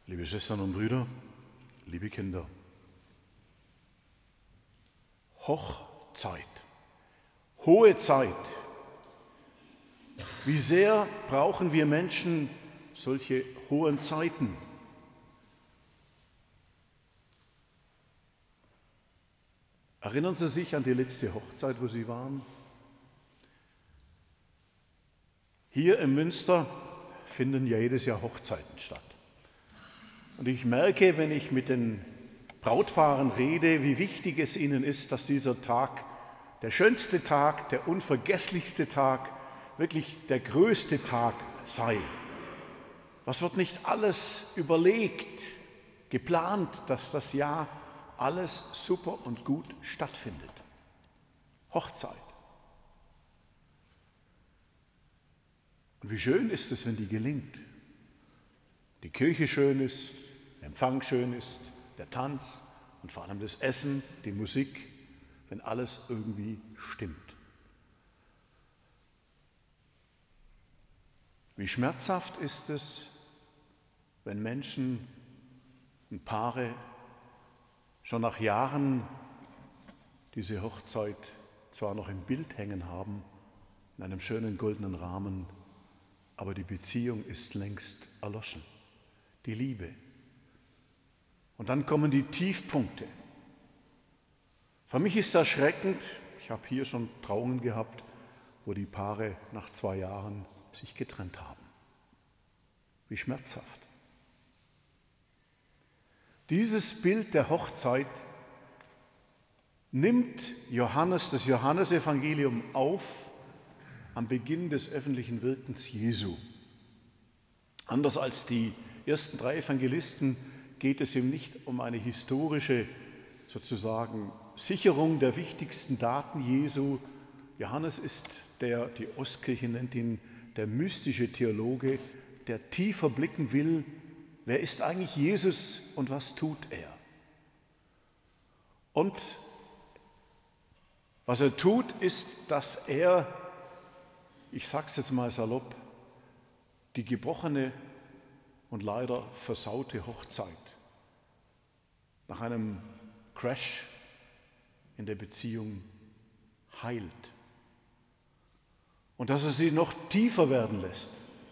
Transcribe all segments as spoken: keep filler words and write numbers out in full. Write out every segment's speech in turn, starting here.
Liebe Schwestern und Brüder, liebe Kinder, Hochzeit, hohe Zeit. Wie sehr brauchen wir Menschen solche hohen Zeiten? Erinnern Sie sich an die letzte Hochzeit, wo Sie waren? Hier in Münster finden ja jedes Jahr Hochzeiten statt. Und ich merke, wenn ich mit den Brautpaaren rede, wie wichtig es ihnen ist, dass dieser Tag der schönste Tag, der unvergesslichste Tag, wirklich der größte Tag sei. Was wird nicht alles überlegt, geplant, dass das Jahr alles super und gut stattfindet? Hochzeit. Und wie schön ist es, wenn die gelingt. Die Kirche schön ist, der Empfang schön ist, der Tanz und vor allem das Essen, die Musik, wenn alles irgendwie stimmt. Wie schmerzhaft ist es, wenn Menschen und Paare schon nach Jahren diese Hochzeit zwar noch im Bild hängen haben, in einem schönen goldenen Rahmen, aber die Beziehung ist längst erloschen. Die Liebe. Und dann kommen die Tiefpunkte. Für mich ist erschreckend, ich habe hier schon Trauungen gehabt, wo die Paare nach zwei Jahren sich getrennt haben. Wie schmerzhaft. Dieses Bild der Hochzeit nimmt Johannes, das Johannesevangelium auf am Beginn des öffentlichen Wirkens Jesu. Anders als die ersten drei Evangelisten geht es ihm nicht um eine historische, sozusagen, Sicherung der wichtigsten Daten Jesu. Johannes ist der, die Ostkirche nennt ihn der mystische Theologe, der tiefer blicken will, wer ist eigentlich Jesus und was tut er? Und was er tut, ist, dass er, ich sage es jetzt mal salopp, die gebrochene und leider versaute Hochzeit nach einem Crash in der Beziehung heilt. Und dass er sie noch tiefer werden lässt.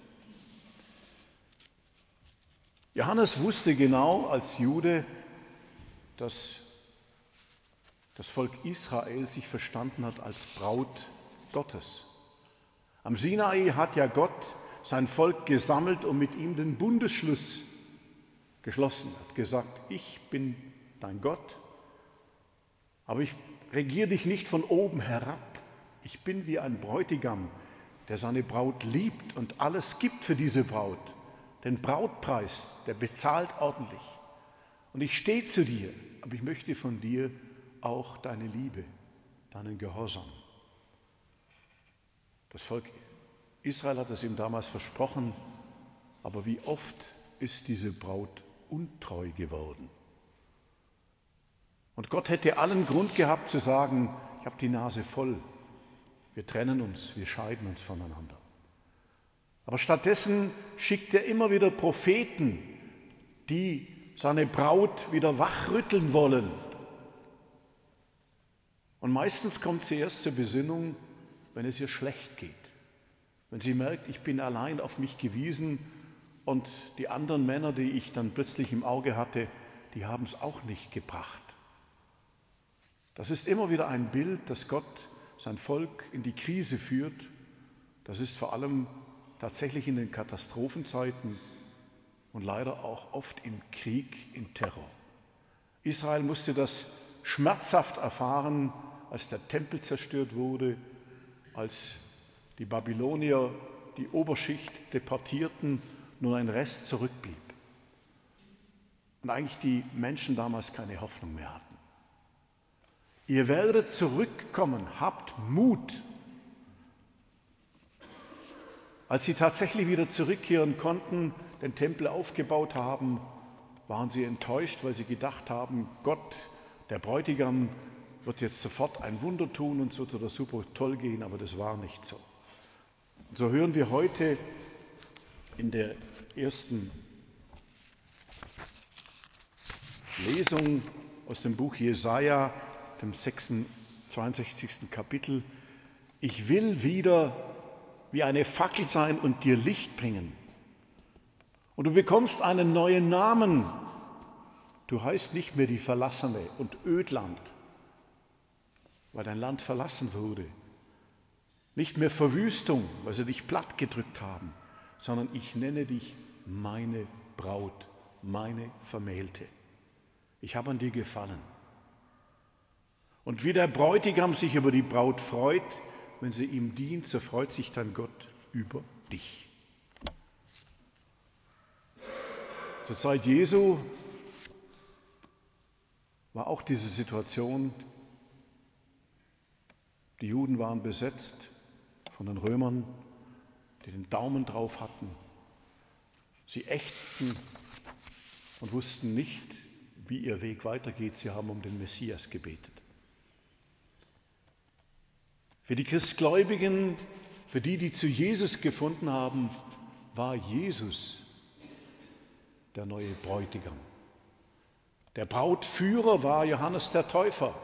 Johannes wusste genau als Jude, dass das Volk Israel sich verstanden hat als Braut Gottes. Am Sinai hat ja Gott sein Volk gesammelt und mit ihm den Bundesschluss geschlossen. Er hat gesagt, ich bin dein Gott, aber ich regiere dich nicht von oben herab. Ich bin wie ein Bräutigam, der seine Braut liebt und alles gibt für diese Braut. Den Brautpreis, der bezahlt ordentlich. Und ich stehe zu dir, aber ich möchte von dir auch deine Liebe, deinen Gehorsam. Das Volk Israel hat es ihm damals versprochen, aber wie oft ist diese Braut untreu geworden? Und Gott hätte allen Grund gehabt zu sagen, ich habe die Nase voll, wir trennen uns, wir scheiden uns voneinander. Aber stattdessen schickt er immer wieder Propheten, die seine Braut wieder wachrütteln wollen. Und meistens kommt sie erst zur Besinnung, wenn es ihr schlecht geht. Wenn sie merkt, ich bin allein auf mich gewiesen und die anderen Männer, die ich dann plötzlich im Auge hatte, die haben es auch nicht gebracht. Das ist immer wieder ein Bild, dass Gott sein Volk in die Krise führt. Das ist vor allem tatsächlich in den Katastrophenzeiten und leider auch oft im Krieg, im Terror. Israel musste das schmerzhaft erfahren, als der Tempel zerstört wurde, als die Babylonier die Oberschicht deportierten, nur ein Rest zurückblieb. Und eigentlich die Menschen damals keine Hoffnung mehr hatten. Ihr werdet zurückkommen, habt Mut. Als sie tatsächlich wieder zurückkehren konnten, den Tempel aufgebaut haben, waren sie enttäuscht, weil sie gedacht haben, Gott, der Bräutigam, wird jetzt sofort ein Wunder tun und es wird wieder super toll gehen, aber das war nicht so. Und so hören wir heute in der ersten Lesung aus dem Buch Jesaja, dem zweiundsechzigsten Kapitel. Ich will wieder wie eine Fackel sein und dir Licht bringen. Und du bekommst einen neuen Namen. Du heißt nicht mehr die Verlassene und Ödland, weil dein Land verlassen wurde. Nicht mehr Verwüstung, weil sie dich plattgedrückt haben, sondern ich nenne dich meine Braut, meine Vermählte. Ich habe an dir gefallen. Und wie der Bräutigam sich über die Braut freut, wenn sie ihm dient, so freut sich dein Gott über dich. Zur Zeit Jesu war auch diese Situation, die Juden waren besetzt von den Römern, die den Daumen drauf hatten. Sie ächzten und wussten nicht, wie ihr Weg weitergeht. Sie haben um den Messias gebetet. Für die Christgläubigen, für die, die zu Jesus gefunden haben, war Jesus der neue Bräutigam. Der Brautführer war Johannes der Täufer.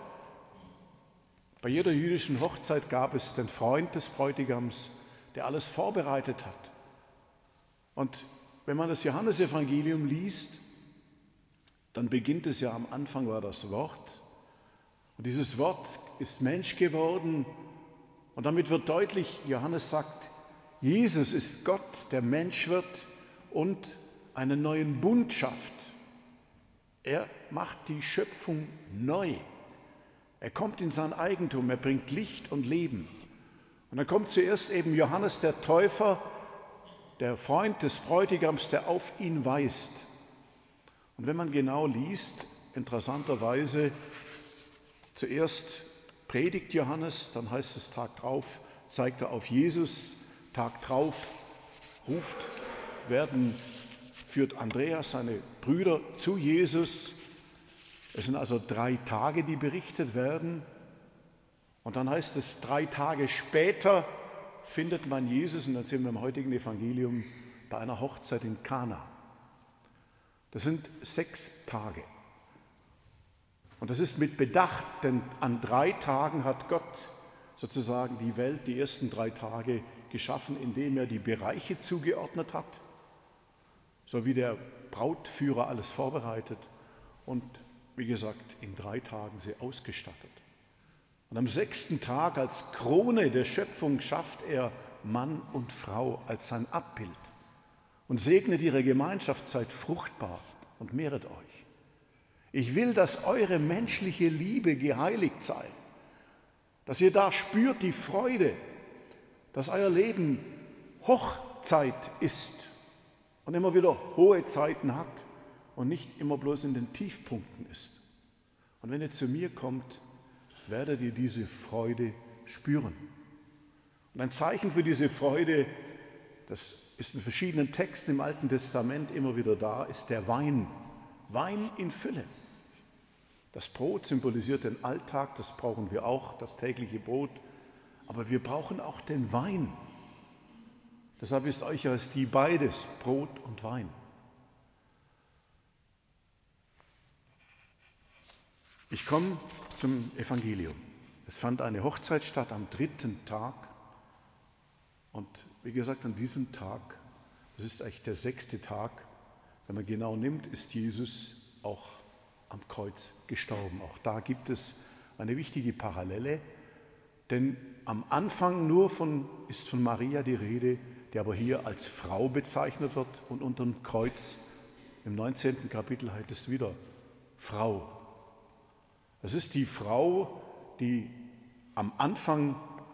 Bei jeder jüdischen Hochzeit gab es den Freund des Bräutigams, der alles vorbereitet hat. Und wenn man das Johannesevangelium liest, dann beginnt es ja, am Anfang war das Wort. Und dieses Wort ist Mensch geworden. Und damit wird deutlich, Johannes sagt, Jesus ist Gott, der Mensch wird und einen neuen Bund schafft. Er macht die Schöpfung neu. Er kommt in sein Eigentum, er bringt Licht und Leben. Und dann kommt zuerst eben Johannes der Täufer, der Freund des Bräutigams, der auf ihn weist. Und wenn man genau liest, interessanterweise, zuerst predigt Johannes, dann heißt es Tag drauf, zeigt er auf Jesus, Tag drauf ruft, werden, führt Andreas, seine Brüder, zu Jesus. Es sind also drei Tage, die berichtet werden. Und dann heißt es, drei Tage später findet man Jesus, und dann sind wir im heutigen Evangelium, bei einer Hochzeit in Kana. Das sind sechs Tage. Und das ist mit Bedacht, denn an drei Tagen hat Gott sozusagen die Welt, die ersten drei Tage geschaffen, indem er die Bereiche zugeordnet hat, so wie der Brautführer alles vorbereitet und, wie gesagt, in drei Tagen sie ausgestattet. Und am sechsten Tag als Krone der Schöpfung schafft er Mann und Frau als sein Abbild und segnet ihre Gemeinschaft, seid fruchtbar und mehret euch. Ich will, dass eure menschliche Liebe geheiligt sei, dass ihr da spürt die Freude, dass euer Leben Hochzeit ist und immer wieder hohe Zeiten hat und nicht immer bloß in den Tiefpunkten ist. Und wenn ihr zu mir kommt, werdet ihr diese Freude spüren. Und ein Zeichen für diese Freude, das ist in verschiedenen Texten im Alten Testament immer wieder da, ist der Wein. Wein in Fülle. Das Brot symbolisiert den Alltag, das brauchen wir auch, das tägliche Brot. Aber wir brauchen auch den Wein. Deshalb ist Eucharistie beides, Brot und Wein. Ich komme zum Evangelium. Es fand eine Hochzeit statt am dritten Tag. Und wie gesagt, an diesem Tag, das ist eigentlich der sechste Tag, wenn man genau nimmt, ist Jesus auch am Kreuz gestorben. Auch da gibt es eine wichtige Parallele, denn am Anfang nur von, ist von Maria die Rede, die aber hier als Frau bezeichnet wird, und unter dem Kreuz im neunzehnten Kapitel heißt es wieder Frau. Es ist die Frau, die am Anfang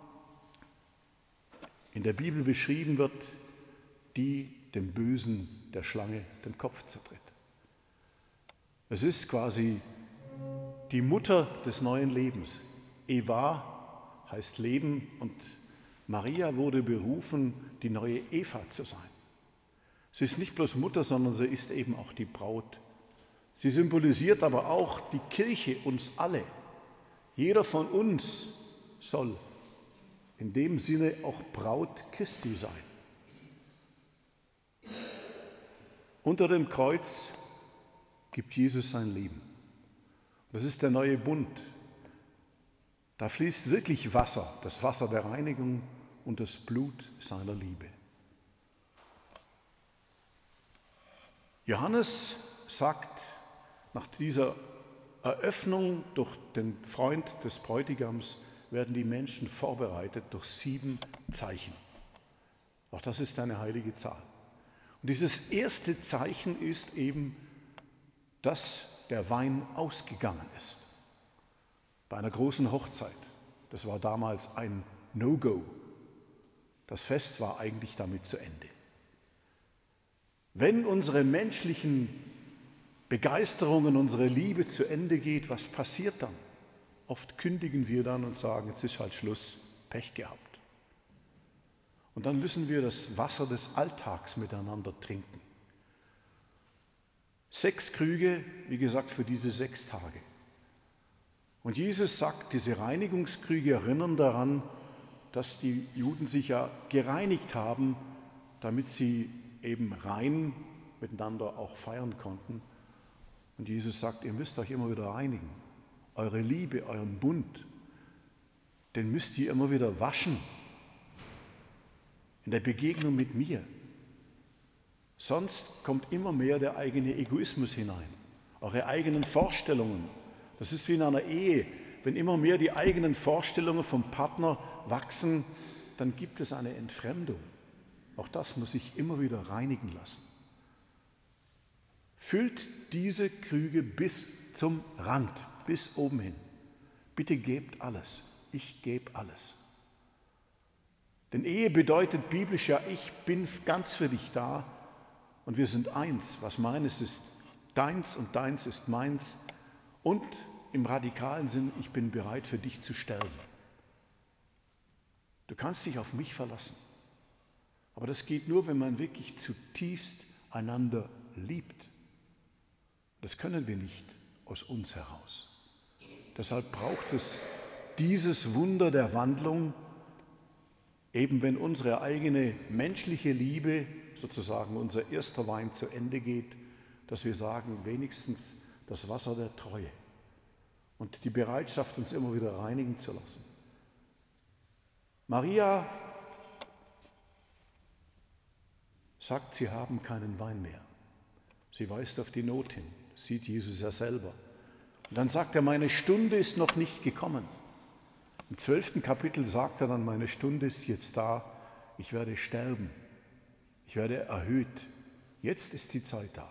in der Bibel beschrieben wird, die dem Bösen, der Schlange, den Kopf zertritt. Es ist quasi die Mutter des neuen Lebens. Eva heißt Leben und Maria wurde berufen, die neue Eva zu sein. Sie ist nicht bloß Mutter, sondern sie ist eben auch die Braut. Sie symbolisiert aber auch die Kirche, uns alle. Jeder von uns soll in dem Sinne auch Braut Christi sein. Unter dem Kreuz gibt Jesus sein Leben. Das ist der neue Bund. Da fließt wirklich Wasser, das Wasser der Reinigung und das Blut seiner Liebe. Johannes sagt nach dieser Eröffnung durch den Freund des Bräutigams, werden die Menschen vorbereitet durch sieben Zeichen. Auch das ist eine heilige Zahl. Und dieses erste Zeichen ist eben, dass der Wein ausgegangen ist. Bei einer großen Hochzeit. Das war damals ein No-Go. Das Fest war eigentlich damit zu Ende. Wenn unsere menschlichen Begeisterungen, unsere Liebe zu Ende geht, was passiert dann? Oft kündigen wir dann und sagen, jetzt ist halt Schluss, Pech gehabt. Und dann müssen wir das Wasser des Alltags miteinander trinken. Sechs Krüge, wie gesagt, für diese sechs Tage. Und Jesus sagt, diese Reinigungskrüge erinnern daran, dass die Juden sich ja gereinigt haben, damit sie eben rein miteinander auch feiern konnten. Und Jesus sagt, ihr müsst euch immer wieder reinigen. Eure Liebe, euren Bund, den müsst ihr immer wieder waschen. In der Begegnung mit mir. Sonst kommt immer mehr der eigene Egoismus hinein. Eure eigenen Vorstellungen. Das ist wie in einer Ehe. Wenn immer mehr die eigenen Vorstellungen vom Partner wachsen, dann gibt es eine Entfremdung. Auch das muss sich immer wieder reinigen lassen. Füllt diese Krüge bis zum Rand, bis oben hin. Bitte gebt alles. Ich gebe alles. Denn Ehe bedeutet biblisch ja, ich bin ganz für dich da und wir sind eins. Was meines ist deins und deins ist meins. Und im radikalen Sinn, ich bin bereit für dich zu sterben. Du kannst dich auf mich verlassen. Aber das geht nur, wenn man wirklich zutiefst einander liebt. Das können wir nicht aus uns heraus. Deshalb braucht es dieses Wunder der Wandlung, eben wenn unsere eigene menschliche Liebe, sozusagen unser erster Wein zu Ende geht, dass wir sagen, wenigstens das Wasser der Treue und die Bereitschaft, uns immer wieder reinigen zu lassen. Maria sagt, sie haben keinen Wein mehr. Sie weist auf die Not hin, sieht Jesus ja selber. Und dann sagt er, meine Stunde ist noch nicht gekommen. Im zwölften Kapitel sagt er dann, meine Stunde ist jetzt da, ich werde sterben, ich werde erhöht. Jetzt ist die Zeit da.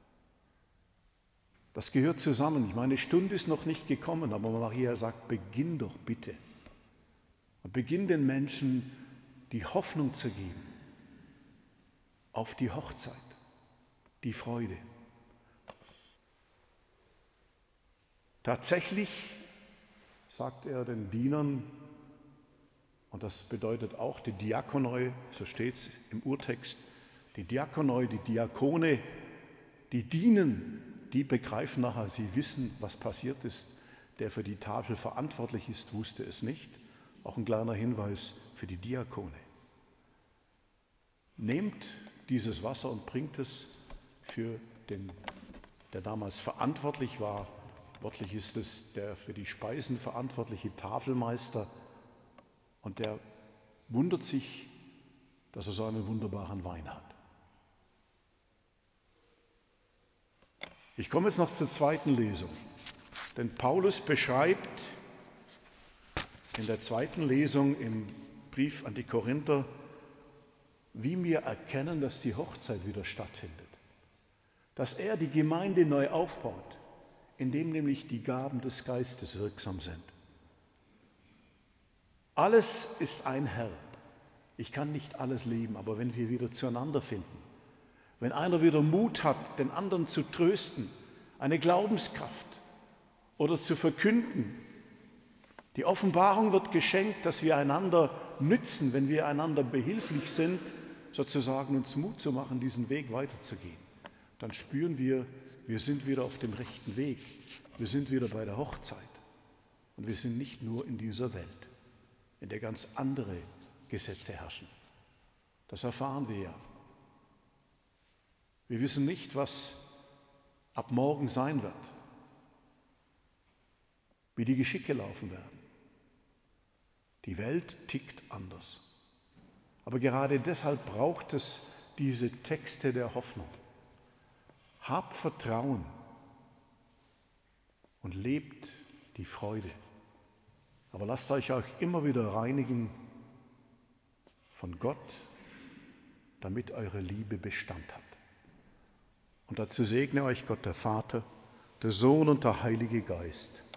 Das gehört zusammen. Meine Stunde ist noch nicht gekommen, aber Maria sagt, beginn doch bitte. Und beginn den Menschen die Hoffnung zu geben auf die Hochzeit, die Freude. Tatsächlich sagt er den Dienern, und das bedeutet auch die Diakonoi, so steht es im Urtext, die Diakonoi, die Diakone, die dienen, die begreifen nachher, sie wissen, was passiert ist. Der für die Tafel verantwortlich ist, wusste es nicht. Auch ein kleiner Hinweis für die Diakone. Nehmt dieses Wasser und bringt es für den, der damals verantwortlich war. Wörtlich ist es der für die Speisen verantwortliche Tafelmeister. Und der wundert sich, dass er so einen wunderbaren Wein hat. Ich komme jetzt noch zur zweiten Lesung. Denn Paulus beschreibt in der zweiten Lesung im Brief an die Korinther, wie wir erkennen, dass die Hochzeit wieder stattfindet. Dass er die Gemeinde neu aufbaut, indem nämlich die Gaben des Geistes wirksam sind. Alles ist ein Herr. Ich kann nicht alles leben, aber wenn wir wieder zueinander finden, wenn einer wieder Mut hat, den anderen zu trösten, eine Glaubenskraft oder zu verkünden, die Offenbarung wird geschenkt, dass wir einander nützen, wenn wir einander behilflich sind, sozusagen uns Mut zu machen, diesen Weg weiterzugehen. Dann spüren wir, wir sind wieder auf dem rechten Weg. Wir sind wieder bei der Hochzeit. Und wir sind nicht nur in dieser Welt, in der ganz andere Gesetze herrschen. Das erfahren wir ja. Wir wissen nicht, was ab morgen sein wird. wie die Geschicke laufen werden. Die Welt tickt anders. Aber gerade deshalb braucht es diese Texte der Hoffnung. Habt Vertrauen und lebt die Freude. Aber lasst euch auch immer wieder reinigen von Gott, damit eure Liebe Bestand hat. Und dazu segne euch Gott der Vater, der Sohn und der Heilige Geist.